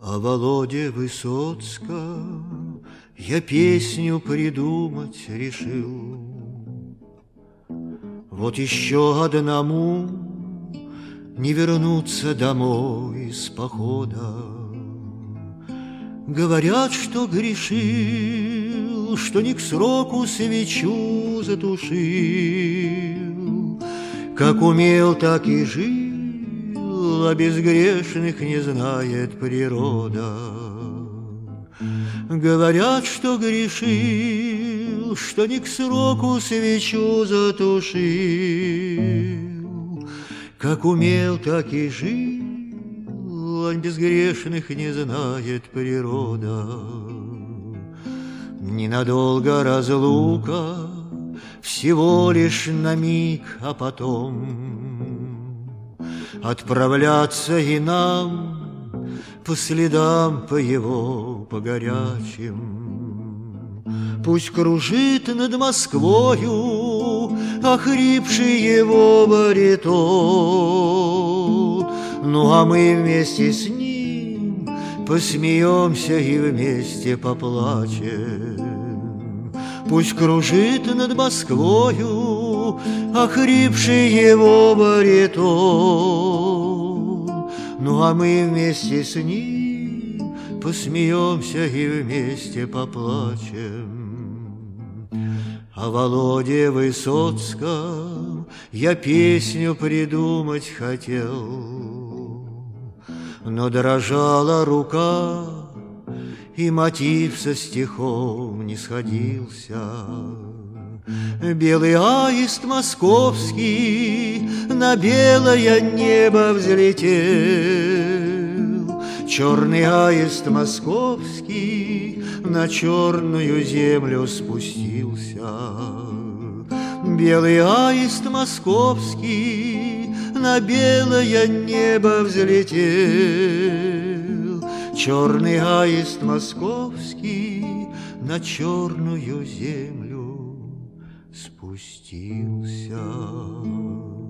О Володе Высоцком я песню придумать решил. Вот еще одному не вернуться домой с похода. Говорят, что грешил, что не к сроку свечу затушил. Как умел, так и жил, а безгрешных не знает природа. Говорят, что грешил, что не к сроку свечу затушил. Как умел, так и жил, а безгрешных не знает природа. Ненадолго разлука, всего лишь на миг, а потом отправляться и нам по следам по его, по горячим. Пусть кружит над Москвою охрипший его баритон, ну а мы вместе с ним посмеемся и вместе поплачем. Пусть кружит над Москвою охрипший его баритон, ну а мы вместе с ним посмеемся и вместе поплачем. О Володе Высоцком я песню придумать хотел, но дрожала рука, и мотив со стихом не сходился. Белый аист московский на белое небо взлетел, черный аист московский на черную землю спустился. Белый аист московский на белое небо взлетел, черный аист московский на черную землю спустился.